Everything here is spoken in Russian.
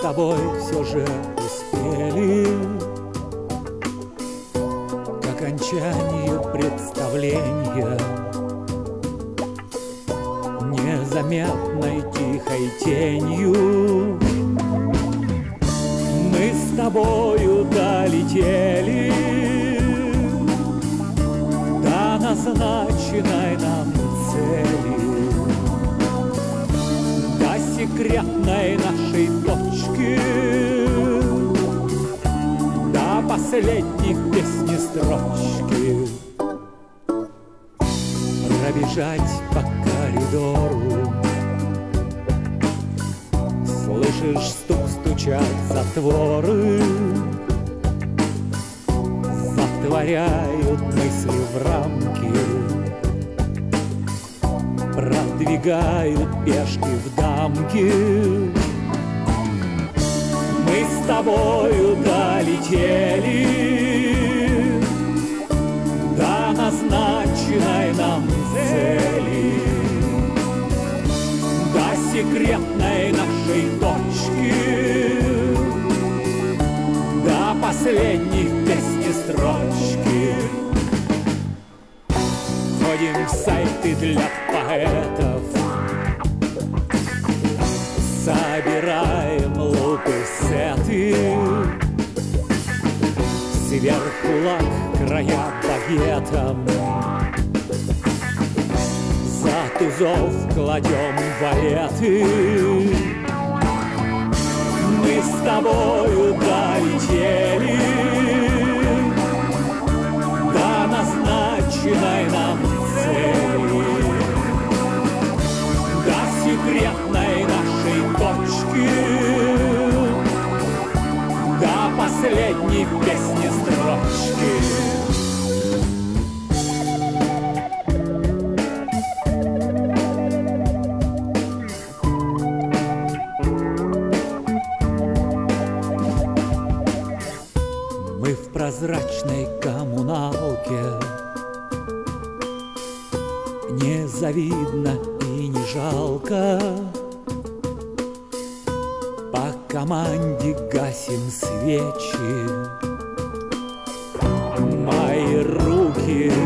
тобой все же успели к окончанию представления незаметной тихой тенью. Мы с тобою долетели до назначенной нам цели, до секретной нашей точки, до последних песни строчки. Пробежать по коридору, слышишь, стук стучат затворы, затворяют мысли в рамки, продвигают пешки в дамки. Мы с тобою долетели до назначенной нам цели, до секретной нашей точки, до последних песни строчки. Входим в сайты для поэтов, собираем лупы, сеты, сверху лак, края багетом, за тузов кладем валеты. Мы с тобою долетели до назначенной нам цели, до секретной нашей точки, до последней песни строчки. Мы в прозрачной коммуналке, не завидно и не жалко, по команде гасим свечи. Мои руки